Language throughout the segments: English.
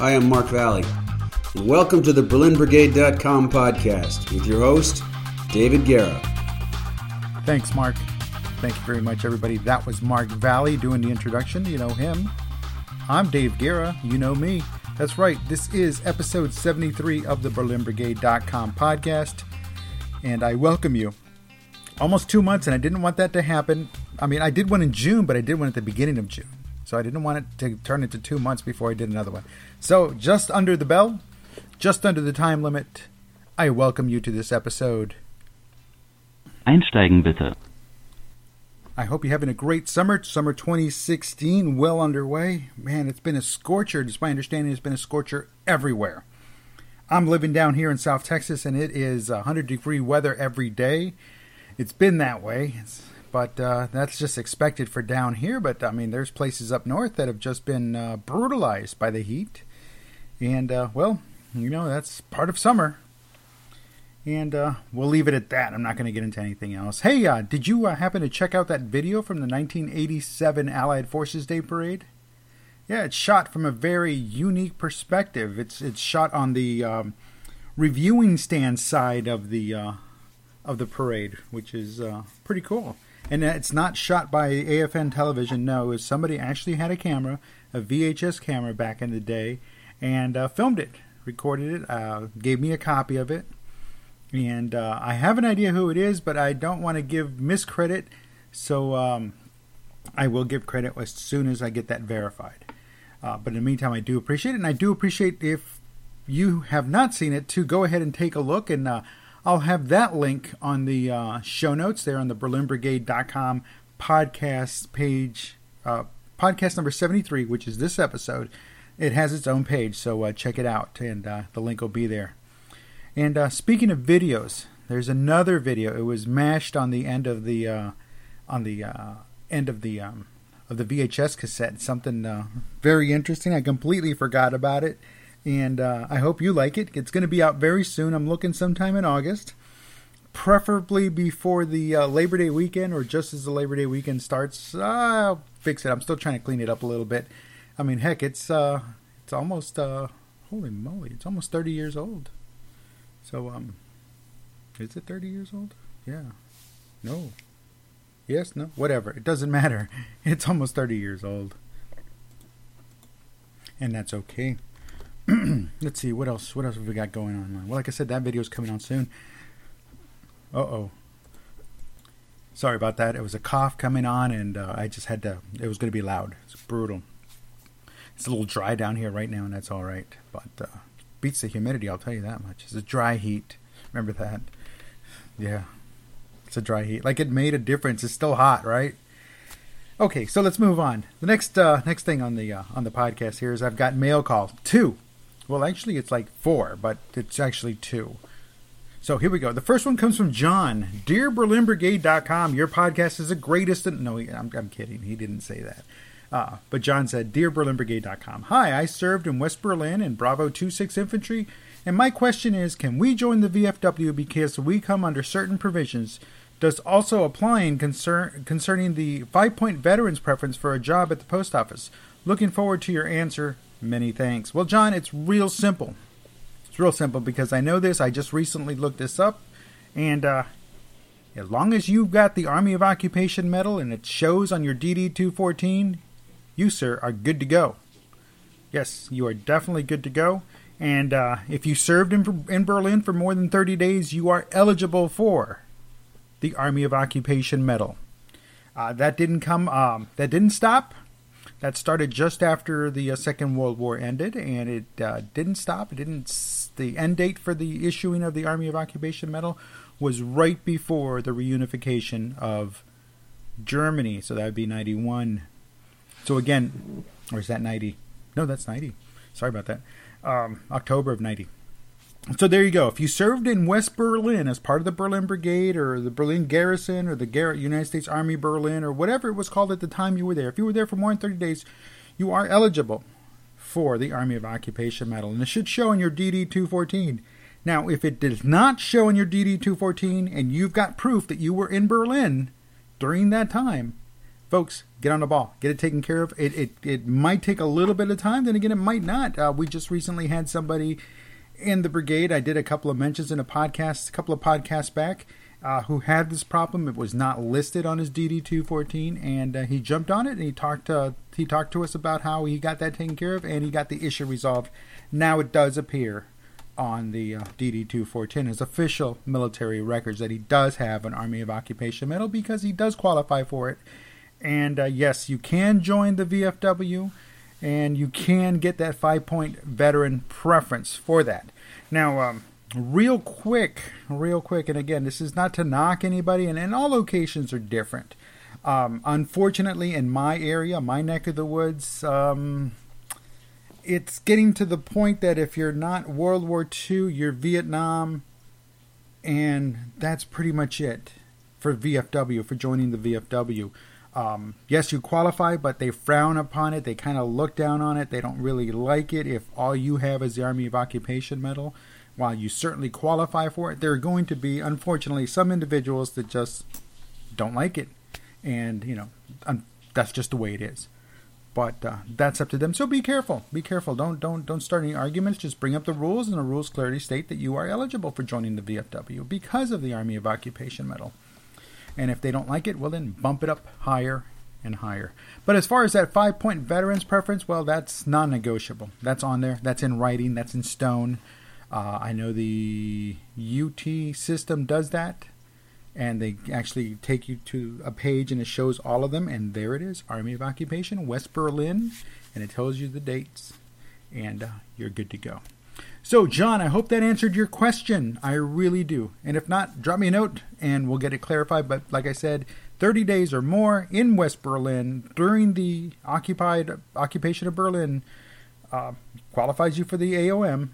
Hi, I'm Mark Valley, and welcome to the BerlinBrigade.com podcast with your host, David Guerra. Thanks, Mark. Thank you very much, everybody. That was Mark Valley doing the introduction. You know him. I'm Dave Guerra. You know me. That's right. This is episode 73 of the BerlinBrigade.com podcast, and I welcome you. Almost 2 months, and I didn't want that to happen. I mean, I did one in June, but I did one at the beginning of June. So I didn't want it to turn into 2 months before I did another one. So just under the bell, just under the time limit, I welcome you to this episode. Einsteigen bitte. I hope you're having a great summer. Summer 2016 well underway. Man, it's been a scorcher. It's my understanding it's been a scorcher everywhere. I'm living down here in South Texas, and it is 100-degree weather every day. It's been that way, but that's just expected for down here. But, I mean, there's places up north that have just been brutalized by the heat. And, well, you know, that's part of summer. And we'll leave it at that. I'm not going to get into anything else. Hey, did you happen to check out that video from the 1987 Allied Forces Day Parade? Yeah, it's shot from a very unique perspective. It's shot on the reviewing stand side of the parade, which is pretty cool. And it's not shot by AFN television. No, somebody actually had a camera, a VHS camera back in the day, and filmed it, recorded it, gave me a copy of it. And I have an idea who it is, but I don't want to give miscredit, so I will give credit as soon as I get that verified. But in the meantime, I do appreciate it, and I do appreciate if you have not seen it to go ahead and take a look, and I'll have that link on the show notes there on the BerlinBrigade.com podcast page, podcast number 73, which is this episode. It has its own page, so check it out, and the link will be there. And speaking of videos, there's another video. It was mashed on the end of the VHS cassette. Something very interesting. I completely forgot about it. And I hope you like it. It's going to be out very soon. I'm looking sometime in August. Preferably before the Labor Day weekend or just as the Labor Day weekend starts. I'll fix it. I'm still trying to clean it up a little bit. I mean, heck, it's almost, holy moly, it's almost 30 years old. So, is it 30 years old? Yeah. No. Yes, no, whatever. It doesn't matter. It's almost 30 years old. And that's okay. Let's see, what else have we got going on? Well, like I said, that video is coming out soon. Uh-oh. Sorry about that. It was a cough coming on, and I just had to, it was going to be loud. It's brutal. It's a little dry down here right now, and that's all right. But beats the humidity, I'll tell you that much. It's a dry heat. Remember that? Yeah. It's a dry heat. Like it made a difference. It's still hot, right? Okay, so let's move on. The next thing on the podcast here is I've got mail calls. 2. Well, actually, it's like 4, but it's actually 2. So here we go. The first one comes from John. Dear BerlinBrigade.com, your podcast is the greatest. No, I'm kidding. He didn't say that. But John said, Dear BerlinBrigade.com, hi, I served in West Berlin in Bravo 26 Infantry, and my question is, can we join the VFW because we come under certain provisions? Does also applying concerning the 5-point veterans preference for a job at the post office? Looking forward to your answer. Many thanks. Well, John, it's real simple. It's real simple because I know this. I just recently looked this up. And as long as you've got the Army of Occupation medal and it shows on your DD-214, you, sir, are good to go. Yes, you are definitely good to go. And if you served in Berlin for more than 30 days, you are eligible for the Army of Occupation medal. That didn't stop. That started just after the Second World War ended, and it didn't stop. The end date for the issuing of the Army of Occupation medal was right before the reunification of Germany. So that would be 91. So again, or is that 90? No, that's 90. Sorry about that. October of 90. So there you go. If you served in West Berlin as part of the Berlin Brigade or the Berlin Garrison or the United States Army Berlin or whatever it was called at the time you were there, if you were there for more than 30 days, you are eligible for the Army of Occupation medal. And it should show in your DD-214. Now, if it does not show in your DD-214 and you've got proof that you were in Berlin during that time, folks, get on the ball. Get it taken care of. It might take a little bit of time. Then again, it might not. We just recently had somebody in the brigade. I did a couple of mentions in a couple of podcasts back, who had this problem. It was not listed on his DD-214, and he jumped on it, and he talked to us about how he got that taken care of, and he got the issue resolved. Now it does appear on the DD-214 as official military records that he does have an Army of Occupation medal because he does qualify for it. And yes, you can join the VFW, and you can get that 5-point veteran preference for that. Now, real quick, and again, this is not to knock anybody, and all locations are different. Unfortunately, in my area, my neck of the woods, it's getting to the point that if you're not World War II, you're Vietnam, and that's pretty much it for VFW, for joining the VFW. Yes, you qualify, but they frown upon it. They kind of look down on it. They don't really like it if all you have is the Army of Occupation medal. While you certainly qualify for it, there are going to be, unfortunately, some individuals that just don't like it. And, that's just the way it is. But that's up to them. So be careful. Be careful. Don't start any arguments. Just bring up the rules, and the rules clearly state that you are eligible for joining the VFW because of the Army of Occupation medal. And if they don't like it, well, then bump it up higher and higher. But as far as that 5-point veterans preference, well, that's non-negotiable. That's on there. That's in writing. That's in stone. I know the UT system does that. And they actually take you to a page, and it shows all of them. And there it is, Army of Occupation, West Berlin. And it tells you the dates. And you're good to go. So, John, I hope that answered your question. I really do. And if not, drop me a note and we'll get it clarified. But like I said, 30 days or more in West Berlin during the occupation of Berlin qualifies you for the AOM.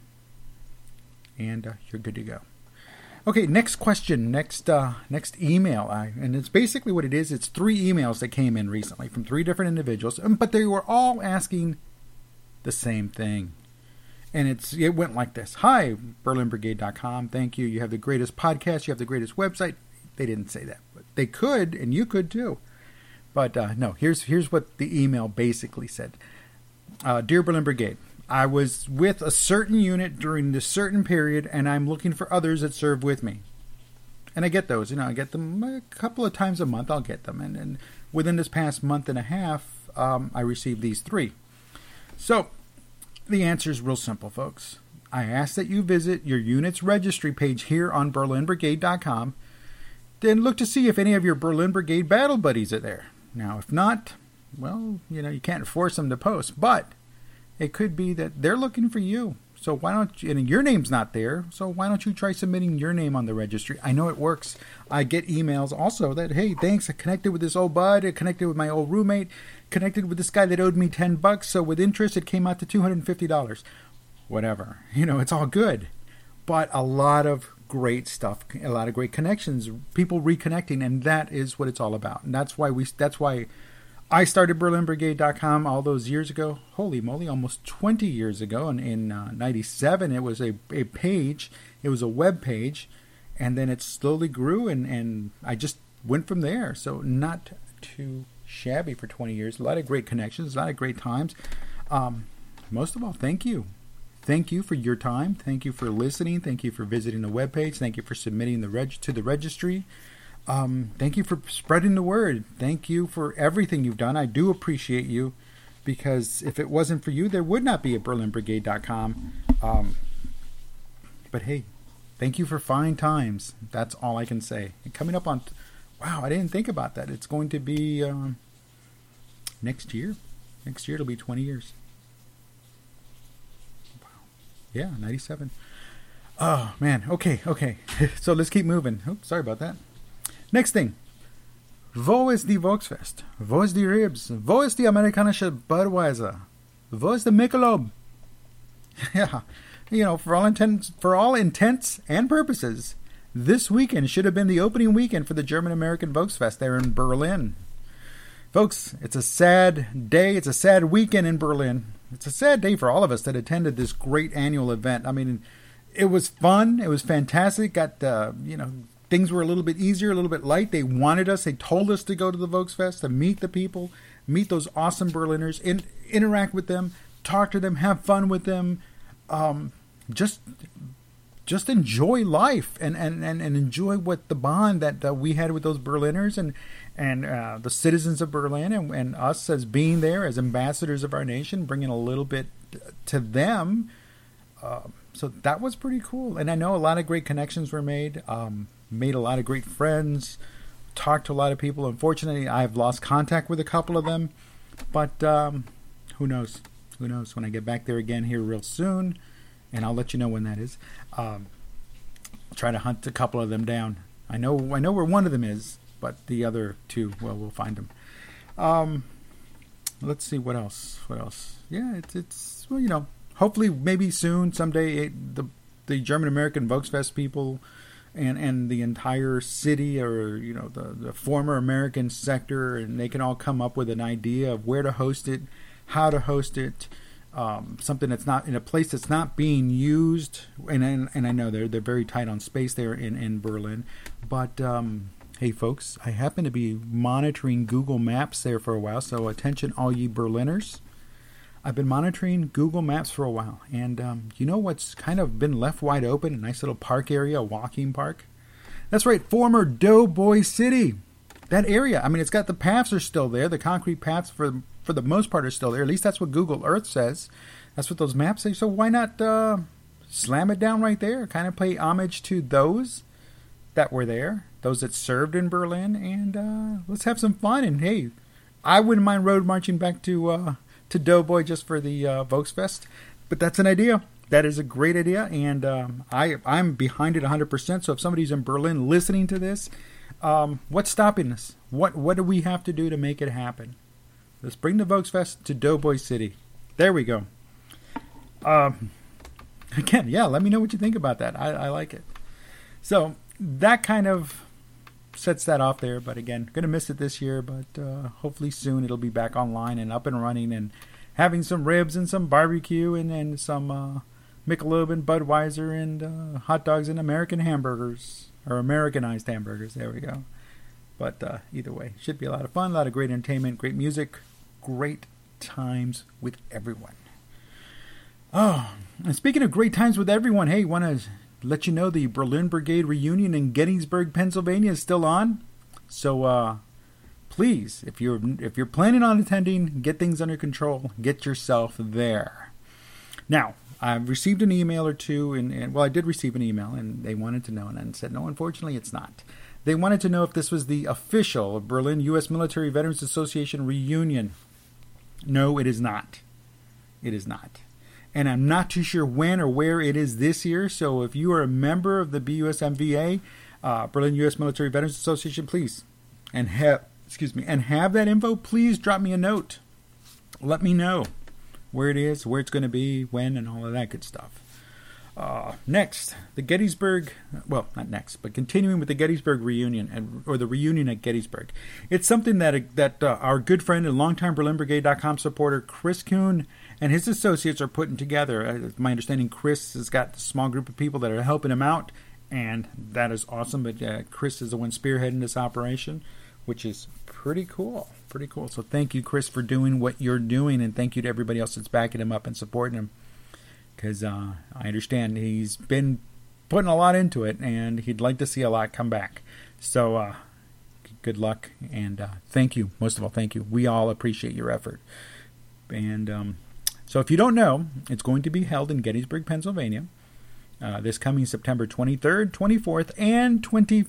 And you're good to go. Okay, next question, next email. And it's basically what it is. It's 3 emails that came in recently from 3 different individuals. But they were all asking the same thing. And it went like this. Hi, BerlinBrigade.com. Thank you. You have the greatest podcast. You have the greatest website. They didn't say that. But they could, and you could too. But no, here's what the email basically said. Dear Berlin Brigade, I was with a certain unit during this certain period, and I'm looking for others that serve with me. And I get those. I get them a couple of times a month. I'll get them. And within this past month and a half, I received these 3. So, the answer is real simple, folks. I ask that you visit your unit's registry page here on BerlinBrigade.com. Then look to see if any of your Berlin Brigade battle buddies are there. Now, if not, well, you can't force them to post. But it could be that they're looking for you. So why don't you, and your name's not there, so why don't you try submitting your name on the registry? I know it works. I get emails also that, hey, thanks, I connected with this old bud, I connected with my old roommate, connected with this guy that owed me $10, so with interest it came out to $250. Whatever. It's all good. But a lot of great stuff, a lot of great connections, people reconnecting, and that is what it's all about. And that's why I started BerlinBrigade.com all those years ago. Holy moly, almost 20 years ago. And in 97, it was a page. It was a web page. And then it slowly grew, and I just went from there. So not too shabby for 20 years. A lot of great connections, a lot of great times. Most of all, thank you. Thank you for your time. Thank you for listening. Thank you for visiting the webpage. Thank you for submitting to the registry. Thank you for spreading the word. Thank you for everything you've done. I do appreciate you, because if it wasn't for you, there would not be a BerlinBrigade.com. But hey, thank you for fine times. That's all I can say. And coming up on, wow, I didn't think about that. It's going to be next year. Next year it'll be 20 years. Wow. Yeah, 97. Oh, man. Okay. So let's keep moving. Oops, sorry about that. Next thing. Wo ist die Volksfest? Wo ist die Ribs? Wo ist die amerikanische Budweiser? Wo ist the Michelob? Yeah. For all intents and purposes, this weekend should have been the opening weekend for the German-American Volksfest there in Berlin. Folks, it's a sad day. It's a sad weekend in Berlin. It's a sad day for all of us that attended this great annual event. I mean, it was fun. It was fantastic. Got, things were a little bit easier, a little bit light. They wanted us. They told us to go to the Volksfest to meet the people, meet those awesome Berliners, interact with them, talk to them, have fun with them, just enjoy life and enjoy what the bond that we had with those Berliners and the citizens of Berlin and us as being there as ambassadors of our nation, bringing a little bit to them. So that was pretty cool. And I know a lot of great connections were made, made a lot of great friends, talked to a lot of people. Unfortunately, I've lost contact with a couple of them, but who knows? Who knows when I get back there again here real soon. And I'll let you know when that is. Try to hunt a couple of them down. I know where one of them is, but the other two, well, we'll find them. Let's see what else. Yeah, it's well, you know, hopefully, maybe soon, someday, the German American Volksfest people and the entire city, or you know, the former American sector, and they can all come up with an idea of where to host it, how to host it. Something that's not in a place that's not being used, and I know they're very tight on space there in Berlin, but hey folks, I happen to be monitoring Google Maps there for a while, so attention all ye Berliners. I've been monitoring Google Maps for a while, and you know what's kind of been left wide open? A nice little park area, a walking park. That's right, former Doughboy City. That area, I mean, it's got the paths are still there, the concrete paths for the most part are still there. At least that's what Google Earth says. That's what those maps say. So why not slam it down right there? Kind of pay homage to those that were there, those that served in Berlin, and let's have some fun. And hey, I wouldn't mind road marching back to Doughboy just for the Volksfest, but that's an idea. That is a great idea, and I'm behind it 100%. So if somebody's in Berlin listening to this, what's stopping us? What do we have to do to make it happen? Let's bring the Volksfest to Doughboy City. There we go. Again, yeah, let me know what you think about that. I like it. So that kind of sets that off there. But again, going to miss it this year. But hopefully soon it'll be back online and up and running and having some ribs and some barbecue and some Michelob and Budweiser and hot dogs and American hamburgers. Or Americanized hamburgers. There we go. But either way, should be a lot of fun, a lot of great entertainment, great music, great times with everyone. Oh, and speaking of great times with everyone, hey, want to let you know the Berlin Brigade reunion in Gettysburg, Pennsylvania is still on. So please, if you're planning on attending, get things under control, get yourself there. Now, I've received an email or two, and well, I did receive an email, and they wanted to know, and I said, no, unfortunately, it's not. They wanted to know if this was the official Berlin U.S. Military Veterans Association reunion. No, it is not. It is not. And I'm not too sure when or where it is this year, so if you are a member of the BUSMVA, Berlin U.S. Military Veterans Association, please, and have that info, please drop me a note. Let me know where it is, where it's going to be, when, and all of that good stuff. Next, the Gettysburg, well, not next, but continuing with the Gettysburg reunion, or the reunion at Gettysburg. It's something that our good friend and longtime BerlinBrigade.com supporter, Chris Kuhn, and his associates are putting together. My understanding, Chris has got a small group of people that are helping him out, and that is awesome. But Chris is the one spearheading this operation, which is pretty cool. Pretty cool. So thank you, Chris, for doing what you're doing, and thank you to everybody else that's backing him up and supporting him. Because I understand he's been putting a lot into it, and he'd like to see a lot come back. So good luck, and thank you. Most of all, thank you. We all appreciate your effort. And so if you don't know, it's going to be held in Gettysburg, Pennsylvania, this coming September 23rd, 24th, and 25th.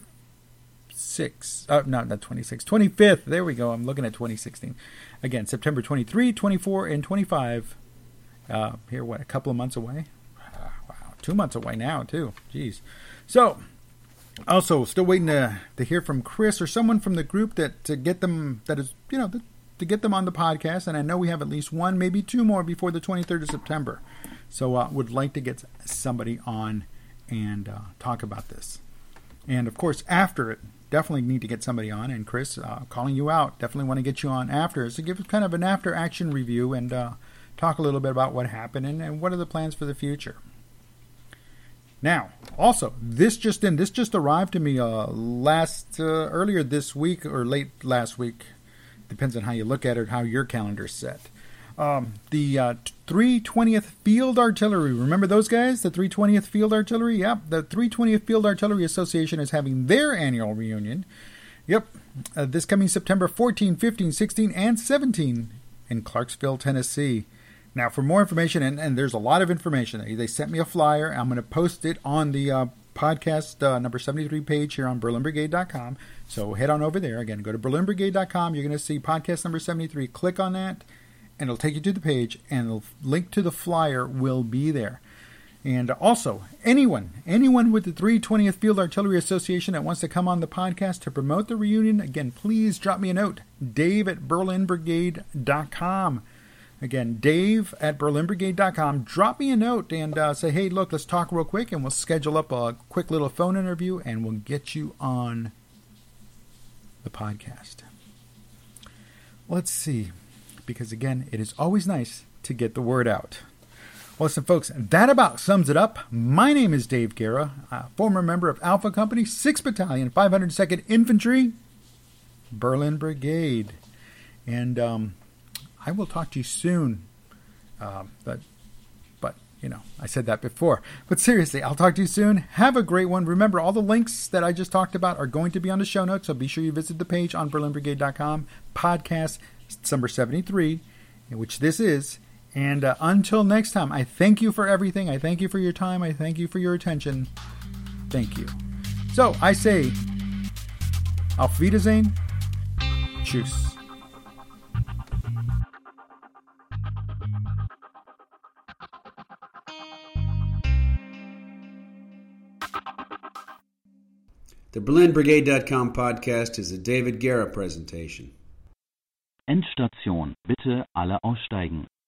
No, not 26th. 25th. There we go. I'm looking at 2016. Again, September 23, 24, and 25. Here, what, a couple of months away? Wow, 2 months away now, too. Jeez. So, also, still waiting to hear from Chris or someone from the group to get them, to get them on the podcast. And I know we have at least one, maybe two more before the 23rd of September. So, would like to get somebody on and talk about this. And, of course, after it, definitely need to get somebody on. And, Chris, calling you out, definitely want to get you on after. So, give us kind of an after-action review and talk a little bit about what happened and what are the plans for the future. Now, also, this just arrived to me earlier this week or late last week. Depends on how you look at it, how your calendar's set. The 320th Field Artillery. Remember those guys? The 320th Field Artillery? Yep. The 320th Field Artillery Association is having their annual reunion. Yep. This coming September 14, 15, 16, and 17 in Clarksville, Tennessee. Now, for more information, and there's a lot of information. They sent me a flyer. I'm going to post it on the podcast number 73 page here on BerlinBrigade.com. So head on over there. Again, go to BerlinBrigade.com. You're going to see podcast number 73. Click on that, and it'll take you to the page, and the link to the flyer will be there. And also, anyone with the 320th Field Artillery Association that wants to come on the podcast to promote the reunion, again, please drop me a note. Dave@BerlinBrigade.com. Again, Dave@BerlinBrigade.com. Drop me a note and say, hey, look, let's talk real quick, and we'll schedule up a quick little phone interview, and we'll get you on the podcast. Let's see, because again, it is always nice to get the word out. Well, listen, folks, that about sums it up. My name is Dave Guerra, a former member of Alpha Company, 6th Battalion, 502nd Infantry, Berlin Brigade. And I will talk to you soon. But you know, I said that before. But seriously, I'll talk to you soon. Have a great one. Remember, all the links that I just talked about are going to be on the show notes, so be sure you visit the page on BerlinBrigade.com, podcast number 73, which this is. And until next time, I thank you for everything. I thank you for your time. I thank you for your attention. Thank you. So, I say, auf Wiedersehen. Tschüss. The BerlinBrigade.com podcast is a David Guerra presentation. Endstation. Bitte alle aussteigen.